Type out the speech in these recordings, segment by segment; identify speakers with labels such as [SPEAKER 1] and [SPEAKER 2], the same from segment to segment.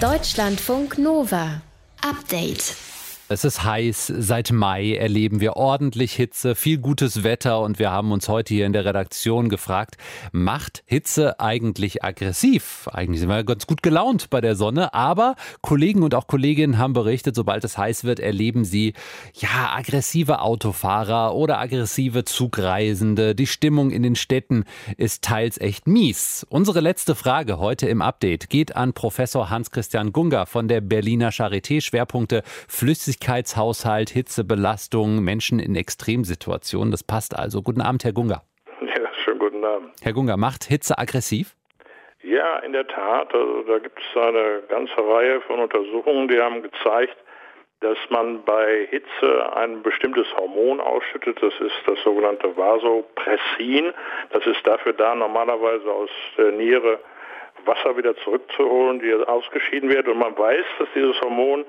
[SPEAKER 1] Deutschlandfunk Nova. Update.
[SPEAKER 2] Es ist heiß, seit Mai erleben wir ordentlich Hitze, viel gutes Wetter und wir haben uns heute hier in der Redaktion gefragt, macht Hitze eigentlich aggressiv? Eigentlich sind wir ganz gut gelaunt bei der Sonne, aber Kollegen und auch Kolleginnen haben berichtet, sobald es heiß wird, erleben sie aggressive Autofahrer oder aggressive Zugreisende. Die Stimmung in den Städten ist teils echt mies. Unsere letzte Frage heute im Update geht an Professor Hans-Christian Gunga von der Berliner Charité, Schwerpunkte Flüssigkeitshaushalt, Hitzebelastung, Menschen in Extremsituationen. Das passt also. Guten Abend, Herr Gunga.
[SPEAKER 3] Ja, schönen guten Abend.
[SPEAKER 2] Herr Gunga, macht Hitze aggressiv?
[SPEAKER 3] Ja, in der Tat. Also da gibt es eine ganze Reihe von Untersuchungen, die haben gezeigt, dass man bei Hitze ein bestimmtes Hormon ausschüttet. Das ist das sogenannte Vasopressin. Das ist dafür da, normalerweise aus der Niere Wasser wieder zurückzuholen, die ausgeschieden wird. Und man weiß, dass dieses Hormon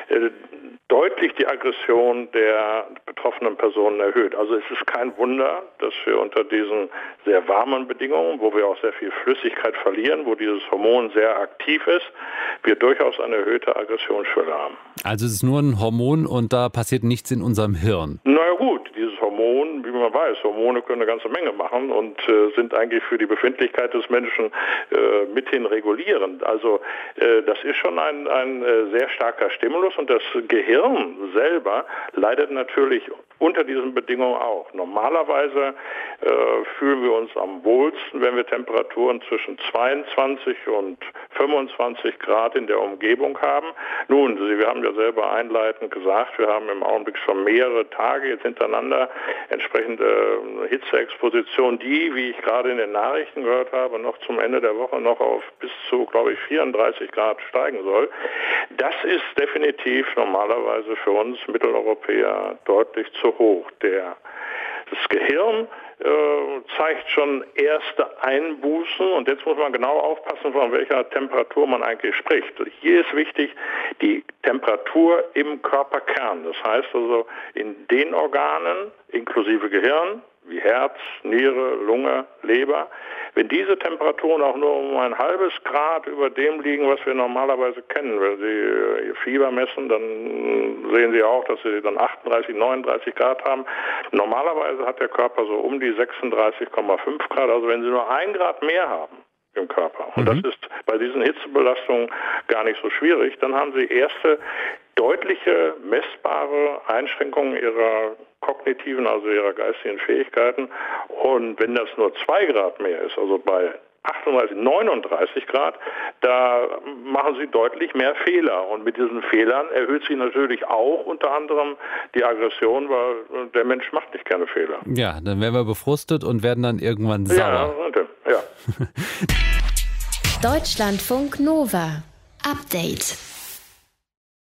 [SPEAKER 3] deutlich die Aggression der betroffenen Personen erhöht. Also es ist kein Wunder, dass wir unter diesen sehr warmen Bedingungen, wo wir auch sehr viel Flüssigkeit verlieren, wo dieses Hormon sehr aktiv ist, wir durchaus eine erhöhte Aggressionsschwelle haben.
[SPEAKER 2] Also es ist nur ein Hormon und da passiert nichts in unserem Hirn.
[SPEAKER 3] Na ja, gut, dieses Hormon, wie man weiß, Hormone können eine ganze Menge machen und sind eigentlich für die Befindlichkeit des Menschen mithin regulierend. Also das ist schon ein sehr starker Stimulus und das Gehirn selber leidet natürlich unter diesen Bedingungen auch. Normalerweise fühlen wir uns am wohlsten, wenn wir Temperaturen zwischen 22 und 25 Grad in der Umgebung haben. Nun, wir haben ja selber einleitend gesagt, wir haben im Augenblick schon mehrere Tage jetzt hintereinander entsprechende Hitzeexposition, die, wie ich gerade in den Nachrichten gehört habe, noch zum Ende der Woche noch auf bis zu, glaube ich, 34 Grad steigen soll. Das ist definitiv normalerweise für uns Mitteleuropäer deutlich zu hoch. Das Gehirn zeigt schon erste Einbußen und jetzt muss man genau aufpassen, von welcher Temperatur man eigentlich spricht. Hier ist wichtig die Temperatur im Körperkern. Das heißt also in den Organen inklusive Gehirn, wie Herz, Niere, Lunge, Leber. Wenn diese Temperaturen auch nur um ein halbes Grad über dem liegen, was wir normalerweise kennen, wenn Sie Ihr Fieber messen, dann sehen Sie auch, dass Sie dann 38, 39 Grad haben. Normalerweise hat der Körper so um die 36,5 Grad. Also wenn Sie nur 1 Grad mehr haben im Körper, und das ist bei diesen Hitzebelastungen gar nicht so schwierig, dann haben Sie erste deutliche, messbare Einschränkungen Ihrer kognitiven, also ihrer geistigen Fähigkeiten. Und wenn das nur 2 Grad mehr ist, also bei 38, 39 Grad, da machen sie deutlich mehr Fehler. Und mit diesen Fehlern erhöht sich natürlich auch unter anderem die Aggression, weil der Mensch macht nicht gerne Fehler.
[SPEAKER 2] Ja, dann werden wir befrustet und werden dann irgendwann sauer.
[SPEAKER 3] Ja.
[SPEAKER 1] Deutschlandfunk Nova. Update.